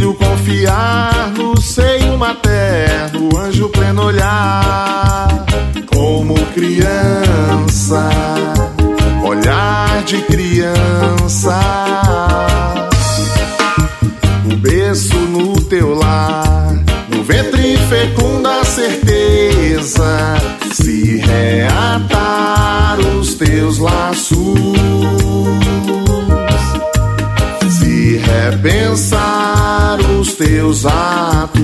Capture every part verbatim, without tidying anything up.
filho confiar no seio materno, anjo pleno olhar, como criança, olhar de criança. O berço no teu lar, no ventre fecunda certeza, se reatar os teus laços, se repensar os teus atos.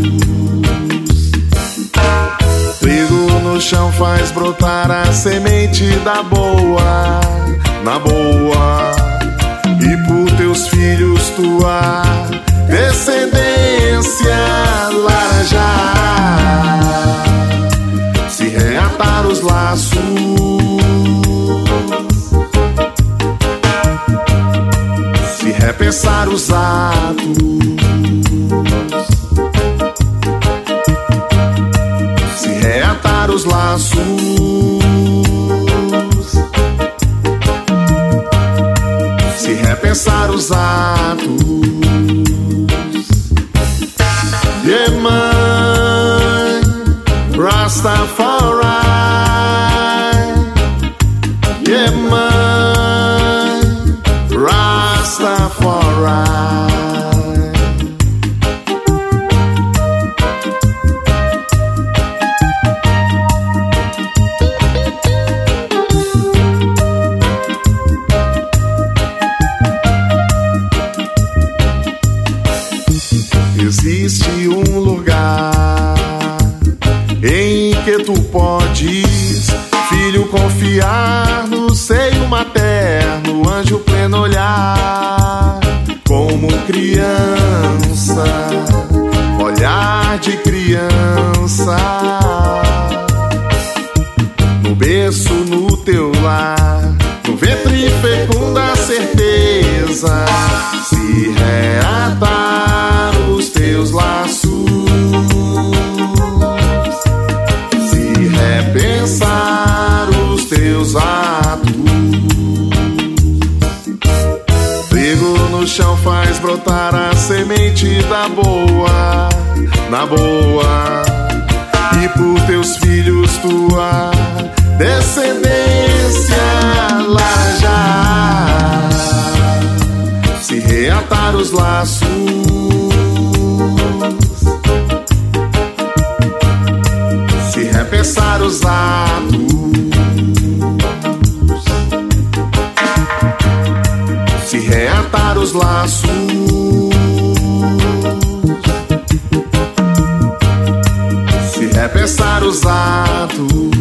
Trigo no chão faz brotar a semente da boa, na boa, e por teus filhos tua descendência lajar, se reatar os laços, se repensar os atos, se reatar os laços, se repensar os atos. Yeah, mãe, Rastafari. Yeah, mãe, Rastafari. Existe um lugar em que tu podes, filho, confiar no seio materno, anjo pleno olhar, como criança, olhar de criança. No berço no teu lar, no ventre fecunda a certeza, se reatar os teus laços, se repensar os teus atos. Trigo no chão faz brotar a semente da boa, na boa, e por teus filhos tua descendência lajar, se reatar os laços, se repensar os atos, se reatar os laços, se repensar os atos,